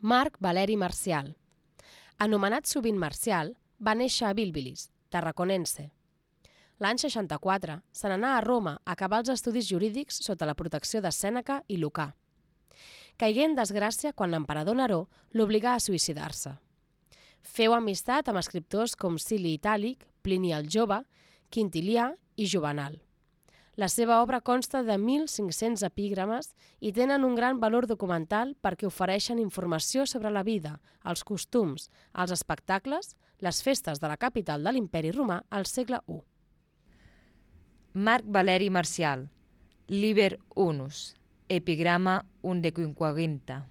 Marc Valeri Marcial. Anomenat sovint Marcial, va néixer a Bilbilis, Tarraconense. L'any 64 se n'anà a Roma a acabar els estudis jurídics sota la protecció de Sèneca i Lucà. Caigué en desgràcia quan l'emperador Neró l'obligà a suïcidar-se. Féu amistat amb escriptors com Sili Itàlic, Plini el Jove, Quintilià i Juvenal. La seva obra consta de 1.500 epígrames i tenen un gran valor documental perquè ofereixen informació sobre la vida, els costums, els espectacles, les festes de la capital de l'Imperi Romà al segle I. Marc Valeri Marcial, Liber Unus, epigrama undecunquaginta.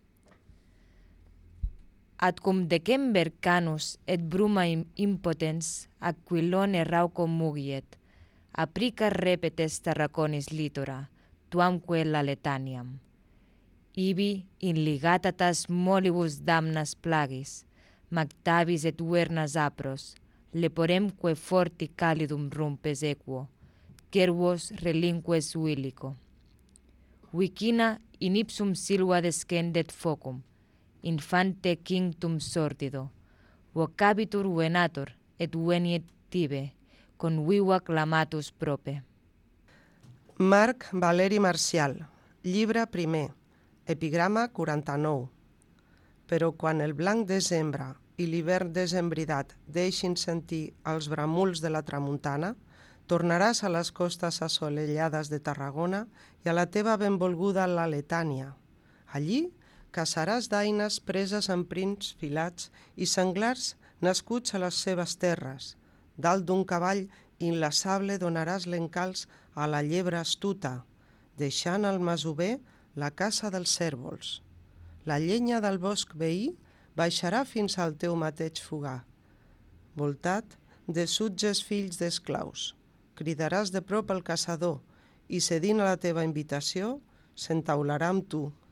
Ad cum december canus et bruma impotens aquilone raucum mugiet, aprica repetes Tarraconis litora, tuamque Laletaniam. Ibi in ligatatas molibus damnas plagis, mactabis et vernas apros, leporemque forti calidum rumpes equo, cervos relinques uilico. Vicina in ipsum silva descendet focum, infante cinctum sordido, vocabitur venator et veniet tibe, con viva clamatus prope. Marc Valeri Marcial, llibre primer, epigrama 49. Però quan el blanc desembre i l'hivern desembridat deixin sentir els bramuls de la tramuntana, tornaràs a les costes assolellades de Tarragona i a la teva benvolguda Laletània. Allí caçaràs daines preses amb prins filats i senglars nascuts a les seves terres. Dalt d'un cavall inlassable donaràs l'encalç a la llebre astuta, deixant al masover la caça dels cérvols. La llenya del bosc veí baixarà fins al teu mateig fugar. Voltat de sutges fills d'esclaus, cridaràs de prop el caçador i, cedint a la teva invitació, s'entaularà amb tu